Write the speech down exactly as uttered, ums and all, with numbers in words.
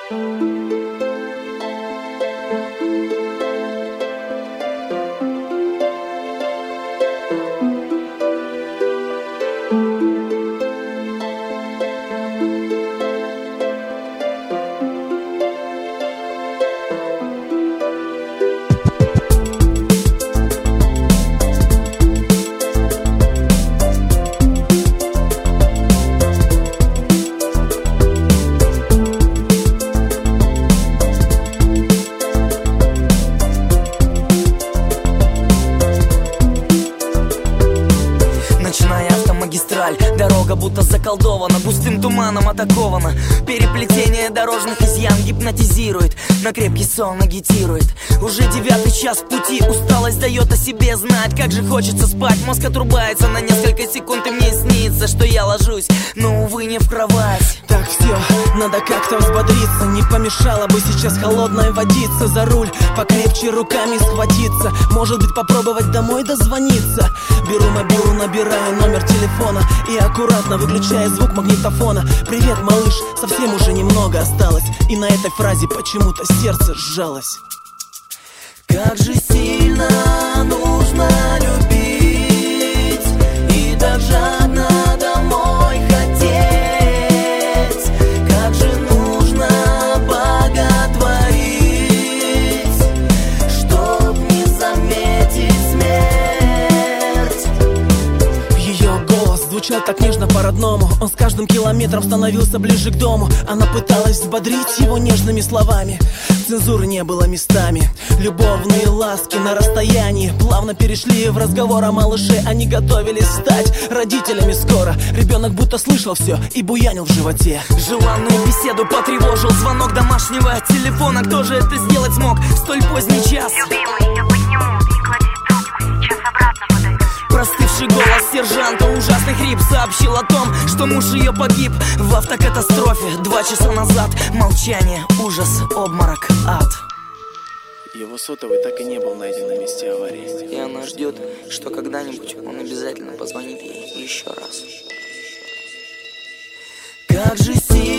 Дорога будто заколдована, густым туманом атакована. Переплетение дорожных изъян гипнотизирует, на крепкий сон агитирует. Уже девятый час в пути, усталость дает о себе знать. Как же хочется спать, мозг отрубается на несколько секунд, и мне снится, что я ложусь, но, увы, не в кровать. Так, все, надо как-то взбодриться. Не помешало бы сейчас холодной водиться за руль, покрепче руками схватиться. Может быть, попробовать домой дозвониться. Беру мобилу, набираю номер телефона и аккуратно выключая звук магнитофона. Привет, малыш, совсем уже немного осталось, и на этой фразе почему-то сердце сжалось. Как же сильно нужно любить и так жадно домой хотеть. Как же нужно боготворить, чтоб не заметить смерть. Ее голос звучал так нежно по-родному. Он с каждым километром становился ближе к дому. Она пыталась взбодрить его нежными словами. Цензуры не было местами. Любовные ласки на расстоянии плавно перешли в разговор о малыше. Они готовились стать родителями скоро. Ребенок будто слышал все и буянил в животе. Желанную беседу потревожил звонок домашнего телефона. Кто же это сделать смог в столь поздний час? Любимый, я подниму, не клади трубку, сейчас обратно подойду. Простывший голос сержанта, ужасный хрип, сообщил о том, что муж ее погиб в автокатастрофе два часа назад. Молчание, ужас, обморок, ад. Его сотовый так и не был найден на месте аварии. И она ждет, что когда-нибудь он обязательно позвонит ей еще раз. Как же сильно